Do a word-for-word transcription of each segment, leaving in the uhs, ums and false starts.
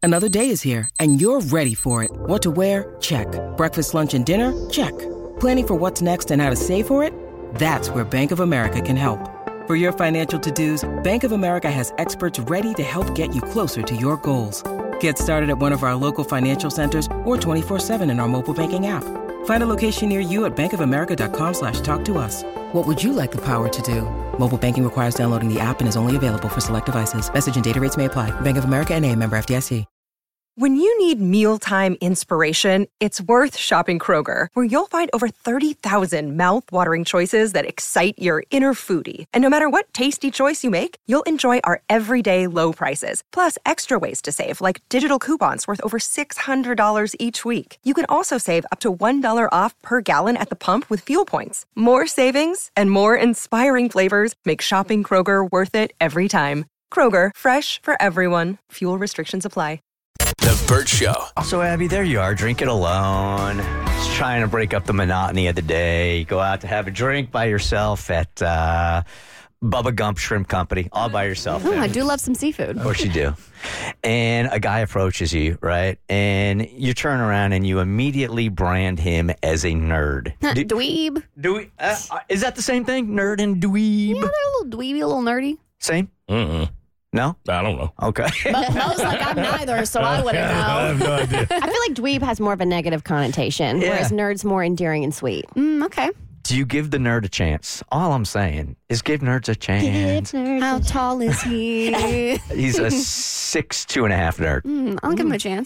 Another day is here, and you're ready for it. What to wear? Check. Breakfast, lunch, and dinner? Check. Planning for what's next and how to save for it? That's where Bank of America can help. For your financial to-dos, Bank of America has experts ready to help get you closer to your goals. Get started at one of our local financial centers or twenty-four seven in our mobile banking app. Find a location near you at bankofamerica.com slash talk to us. What would you like the power to do? Mobile banking requires downloading the app and is only available for select devices. Message and data rates may apply. Bank of America N A, member F D I C. When you need mealtime inspiration, it's worth shopping Kroger, where you'll find over thirty thousand mouth-watering choices that excite your inner foodie. And no matter what tasty choice you make, you'll enjoy our everyday low prices, plus extra ways to save, like digital coupons worth over six hundred dollars each week. You can also save up to one dollar off per gallon at the pump with fuel points. More savings and more inspiring flavors make shopping Kroger worth it every time. Kroger, fresh for everyone. Fuel restrictions apply. The Bert Show. So, Abby, there you are, drinking alone, just trying to break up the monotony of the day. Go out to have a drink by yourself at uh, Bubba Gump Shrimp Company, all by yourself. Oh, I do love some seafood. Of course you do. And a guy approaches you, right? And you turn around and you immediately brand him as a nerd. Do, dweeb. Do we, uh, is that the same thing? Nerd and dweeb? Yeah, they're a little dweeby, a little nerdy. Same? Mm-mm. No? I don't know. Okay. But Mo's like, I'm neither, so I wouldn't know. I have no idea. I feel like dweeb has more of a negative connotation, Yeah. whereas nerd's more endearing and sweet. Mm, okay. Do you give the nerd a chance? All I'm saying is give nerds a chance. How tall is he? He's a six, two and a half nerd. Mm, I'll give him a chance.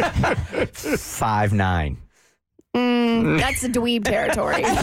Five, nine. Mm, that's the dweeb territory. Wow.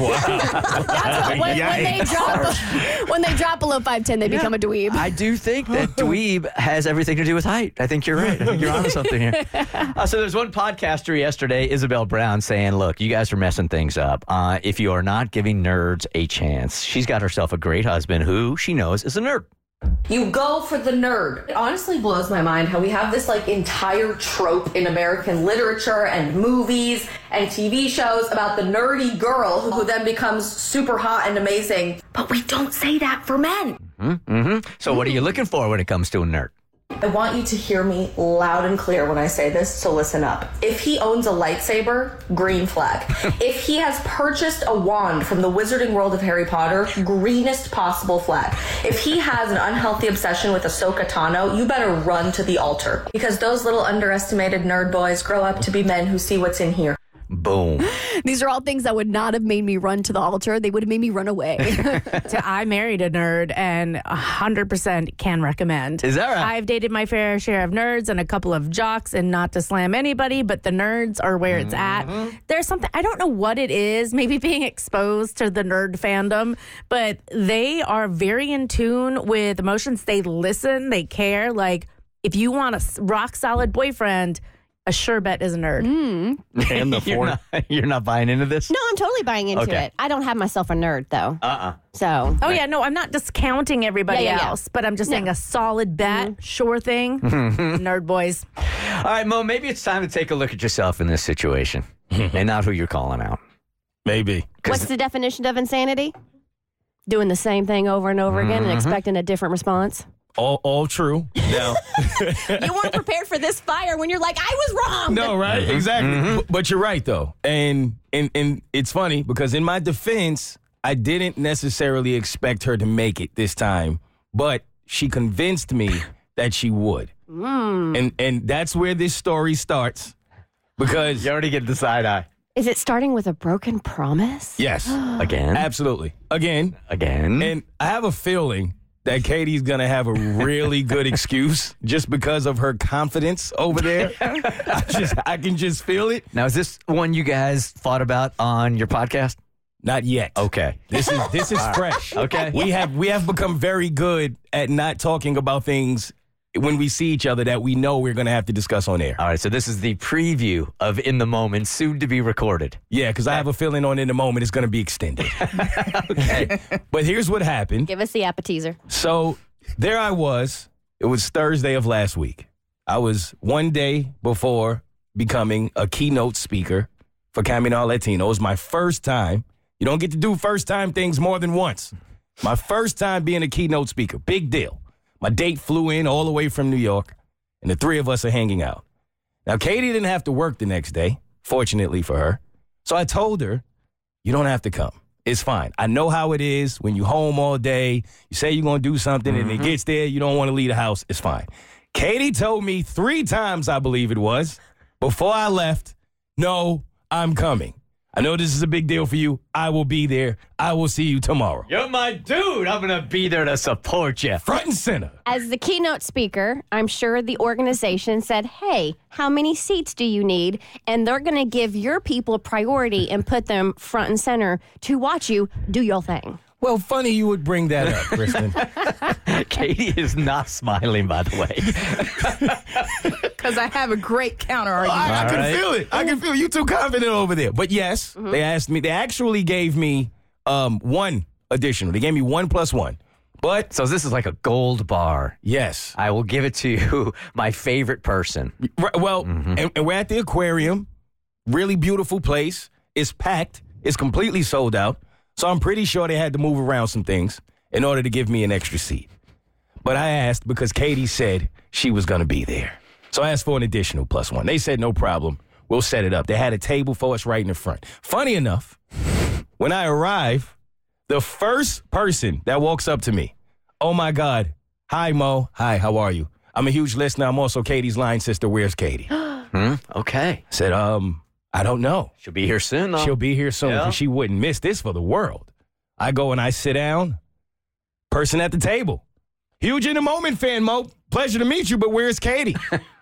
That's what, when, when they drop, when they drop below five ten, they become a dweeb. I do think that dweeb has everything to do with height. I think you're right. I think you're onto something here. Uh, so there's one podcaster yesterday, Isabel Brown, saying, look, you guys are messing things up. Uh, if you are not giving nerds a chance, she's got herself a great husband who she knows is a nerd. You go for the nerd. It honestly blows my mind how we have this like entire trope in American literature and movies and T V shows about the nerdy girl who, who then becomes super hot and amazing. But we don't say that for men. Mm-hmm. Mm-hmm. So what are you looking for when it comes to a nerd? I want you to hear me loud and clear when I say this, so listen up. If he owns a lightsaber, green flag. If he has purchased a wand from the wizarding world of Harry Potter, greenest possible flag. If he has an unhealthy obsession with Ahsoka Tano, you better run to the altar. Because those little underestimated nerd boys grow up to be men who see what's in here. Boom. These are all things that would not have made me run to the altar. They would have made me run away. So I married a nerd and one hundred percent can recommend. Is that right? I've dated my fair share of nerds and a couple of jocks, and not to slam anybody, but the nerds are where it's Mm-hmm. at. There's something, I don't know what it is, maybe being exposed to the nerd fandom, but they are very in tune with emotions. They listen, they care. Like, if you want a rock solid boyfriend, a sure bet is a nerd. Mm. And the you're, fourth. not, you're not buying into this? No, I'm totally buying into Okay. it. I don't have myself a nerd, though. Uh-uh. So. Oh, yeah, no, I'm not discounting everybody Yeah, yeah, yeah. else, but I'm just saying No. a solid bet, Mm-hmm. sure thing, nerd boys. All right, Mo, maybe it's time to take a look at yourself in this situation and not who you're calling out. Maybe. What's the definition of insanity? Doing the same thing over and over again and expecting a different response. All, all true. Now, You weren't prepared for this fire when you're like, I was wrong. no, right? Exactly. But, but you're right, though. And, and and it's funny because in my defense, I didn't necessarily expect her to make it this time, but she convinced me that she would. And and that's where this story starts because, You already get the side eye. Is it starting with a broken promise? yes, Again? absolutely. Again. Again? And I have a feeling that Katie's going to have a really good excuse just because of her confidence over there. I just I can just feel it. Now, is this one you guys thought about on your podcast? Not yet. Okay. This is this is fresh. Okay. We have we have become very good at not talking about things when we see each other that we know we're going to have to discuss on air. All right, so this is the preview of In the Moment, soon to be recorded. Yeah, because I have a feeling on In the Moment it's going to be extended. Okay. But here's what happened. Give us the appetizer. So there I was. It was Thursday of last week. I was one day before becoming a keynote speaker for Camino Latino. It was my first time. You don't get to do first time things more than once. My first time being a keynote speaker. Big deal. My date flew in all the way from New York, and the three of us are hanging out. Now, Katie didn't have to work the next day, fortunately for her. So I told her, you don't have to come. It's fine. I know how it is when you're home all day. You say you're going to do something, mm-hmm. and it gets there. You don't want to leave the house. It's fine. Katie told me three times, I believe it was, before I left, no, I'm coming. I know this is a big deal for you. I will be there. I will see you tomorrow. You're my dude. I'm going to be there to support you. Front and center. As the keynote speaker, I'm sure the organization said, hey, how many seats do you need? And they're going to give your people priority and put them front and center to watch you do your thing. Well, funny you would bring that up, Kristen. Katie is not smiling, by the way. Because I have a great counter argument. I, I can right. feel it. I can feel you too confident over there. But yes, mm-hmm. they asked me. They actually gave me um, one additional. They gave me one plus one. But so this is like a gold bar. Yes. I will give it to you, my favorite person. Right, well, mm-hmm. and, and we're at the aquarium. Really beautiful place. It's packed. It's completely sold out. So I'm pretty sure they had to move around some things in order to give me an extra seat. But I asked because Katie said she was going to be there. So I asked for an additional plus one. They said, no problem. We'll set it up. They had a table for us right in the front. Funny enough, when I arrive, the first person that walks up to me, oh, my God. Hi, Mo. Hi, how are you? I'm a huge listener. I'm also Katie's line sister. Where's Katie? hmm? Okay. Said, um... I don't know. She'll be here soon, though. She'll be here soon because yeah. she wouldn't miss this for the world. I go and I sit down. Person at the table. Huge in the moment fan, Mo. Pleasure to meet you, but where's Katie?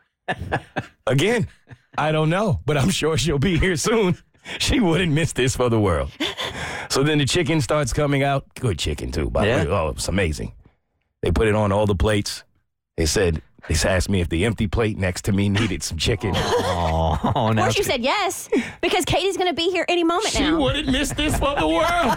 Again, I don't know, but I'm sure she'll be here soon. She wouldn't miss this for the world. So then the chicken starts coming out. Good chicken, too, by yeah. the way. Oh, it was amazing. They put it on all the plates. They said... They asked me if the empty plate next to me needed some chicken. Oh, of course you said yes, because Katie's going to be here any moment she now. She wouldn't miss this for the world.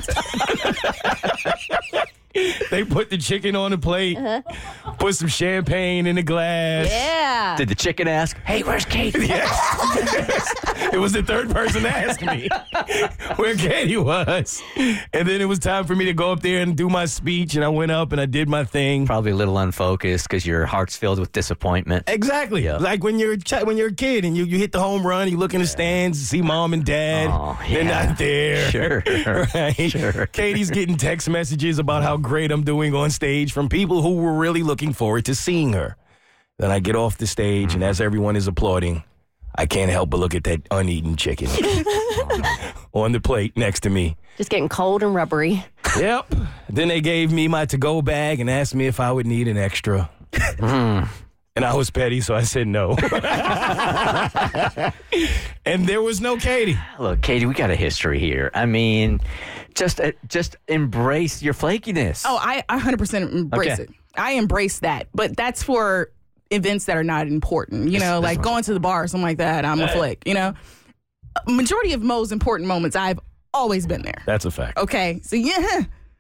They put the chicken on the plate, uh-huh. put some champagne in the glass. Yeah. Did the chicken ask, hey, where's Katie? Yes. It was the third person to ask me where Katie was. And then it was time for me to go up there and do my speech, and I went up and I did my thing. Probably a little unfocused because your heart's filled with disappointment. Exactly. Yeah. Like when you're a ch- when you're a kid and you, you hit the home run, you look in the stands, see mom and dad. Oh, yeah. They're not there. Sure. Right? Sure. Katie's getting text messages about how great I'm doing on stage from people who were really looking forward to seeing her. Then I get off the stage, mm-hmm. and as everyone is applauding, I can't help but look at that uneaten chicken on the plate next to me. Just getting cold and rubbery. Yep. Then they gave me my to-go bag and asked me if I would need an extra. Mm. And I was petty, so I said no. And there was no Katie. Look, Katie, we got a history here. I mean, just uh, just embrace your flakiness. Oh, I, I one hundred percent embrace okay. it. I embrace that. But that's for events that are not important. You know, this, like this going to the bar or something like that. I'm a flake, you know. Majority of Mo's important moments, I've always been there. That's a fact. Okay, so yeah.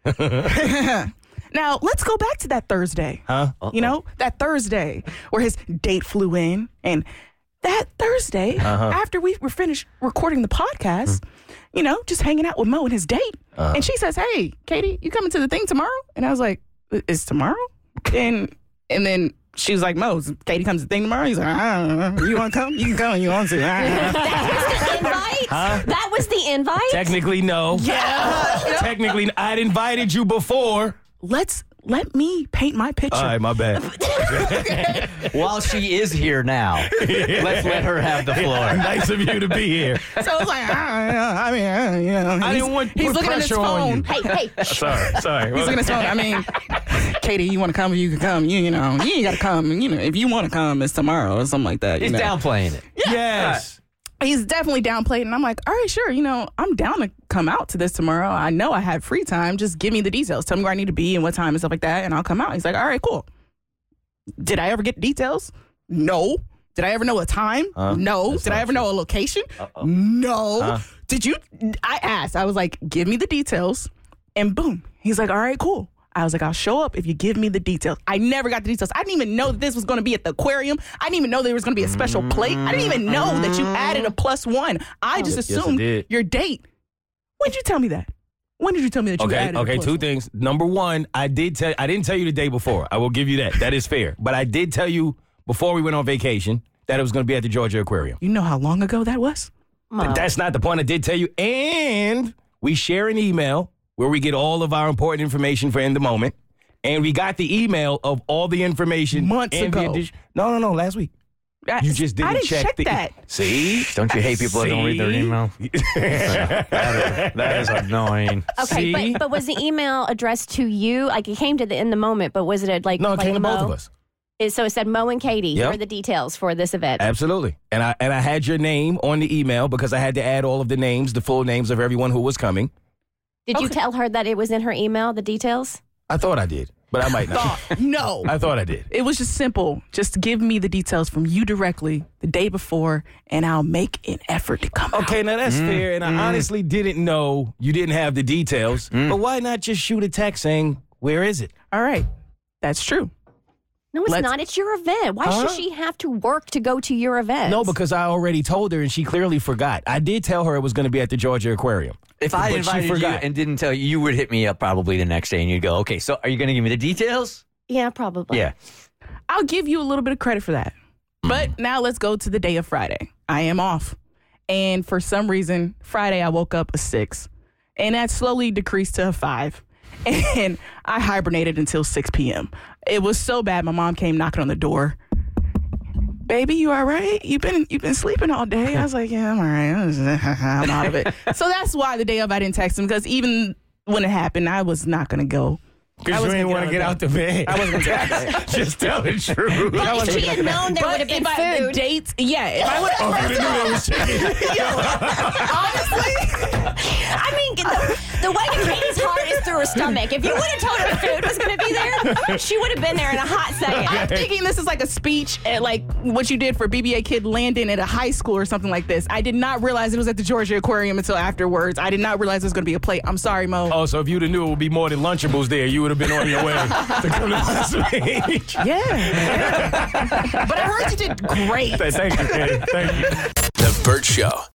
Now, let's go back to that Thursday. Huh? Uh-oh. You know, that Thursday where his date flew in. And that Thursday, uh-huh. after we were finished recording the podcast, mm-hmm. you know, just hanging out with Mo and his date. Uh-huh. And she says, hey, Katie, you coming to the thing tomorrow? And I was like, is tomorrow? and and then she was like, Mo, Katie comes to the thing tomorrow? He's like, I don't know. You want to come? You can come. You want to? That was the invite? Huh? That was the invite? Technically, no. Yeah. Technically, I'd invited you before. Let's let me paint my picture. All right, my bad. While she is here now, yeah. let's let her have the floor. Nice of you to be here. So I was like, I mean, uh, you know, I didn't want to he's put looking at his pressure on phone. you. Hey, hey. Sorry, sorry. He's looking at his phone. I mean, Katie, you want to come? You can come. You, you know, you ain't got to come. You know, if you want to come, it's tomorrow or something like that. He's you know? downplaying it. Yeah. Yes. He's definitely downplayed, and I'm like, all right, sure, you know, I'm down to come out to this tomorrow. I know I have free time. Just give me the details. Tell me where I need to be and what time and stuff like that, and I'll come out. He's like, all right, cool. Did I ever get details? No. Did I ever know a time? Uh, no. Did I ever true. know a location? Uh-oh. No. Uh. Did you? I asked. I was like, give me the details, and boom. He's like, all right, cool. I was like, I'll show up if you give me the details. I never got the details. I didn't even know that this was going to be at the aquarium. I didn't even know there was going to be a special plate. I didn't even know that you added a plus one. I just assumed yes, your date. When did you tell me that? When did you tell me that you okay, added okay, a plus two one? things. Number one, I did tell I didn't tell you the day before. I will give you that. That is fair. But I did tell you before we went on vacation that it was going to be at the Georgia Aquarium. You know how long ago that was? Mo. That's not the point. I did tell you. And we share an email where we get all of our important information for In the Moment. And we got the email of all the information. Months and the ago. addition- No, no, no, last week. I, You just didn't, I didn't check, the that. See? Don't you hate people that don't read their See? email? that, is, that is annoying. Okay, See? but, but was the email addressed to you? Like it came to the In the Moment, but was it a, like No, it like came to both Mo? of us. It- So it said Mo and Katie. Here Yep. are the details for this event. Absolutely. And I and I had your name on the email because I had to add all of the names, the full names of everyone who was coming. Did you Okay. tell her that it was in her email, the details? I thought I did, but I might not. Thought, no. I thought I did. It was just simple. Just give me the details from you directly the day before, and I'll make an effort to come Okay, out. now that's fair, and I honestly didn't know you didn't have the details. But why not just shoot a text saying, where is it? All right. That's true. No, it's Let's- not. It's your event. Why Huh? should she have to work to go to your event? No, because I already told her, and she clearly forgot. I did tell her it was going to be at the Georgia Aquarium. If I But she invited you forgot. and didn't tell you, you would hit me up probably the next day and you'd go, okay, so are you going to give me the details? Yeah, probably. Yeah. I'll give you a little bit of credit for that. But now let's go to the day of Friday. I am off. And for some reason, Friday I woke up a six. And that slowly decreased to a five. And I hibernated until six p.m. It was so bad. My mom came knocking on the door. Baby, you all right? You've been you've been sleeping all day. I was like, yeah, I'm all right. I'm out of it. So that's why the day of I didn't text him, because even when it happened, I was not going to go. I Because you was didn't gonna want to get get out out the bed. I wasn't going to get out of it. Just tell the truth. But if she had known there would have been if I, the food. dates, yeah. If I would Oh, have you knew there was chicken. honestly, I mean, the, the way to Katie's heart is through her stomach. If you would have told her the food was going to be there, she would have been there in a hot I'm second. thinking this is like a speech at like what you did for B B A Kid Landon at a high school or something like this. I did not realize it was at the Georgia Aquarium until afterwards. I did not realize it was going to be a plate. I'm sorry, Mo. Oh, so if you'd have knew it would be more than Lunchables there, you would have been on your way to come to my speech. Yeah. But I heard you did great. Thank you, Katie. Thank you. The Burt Show.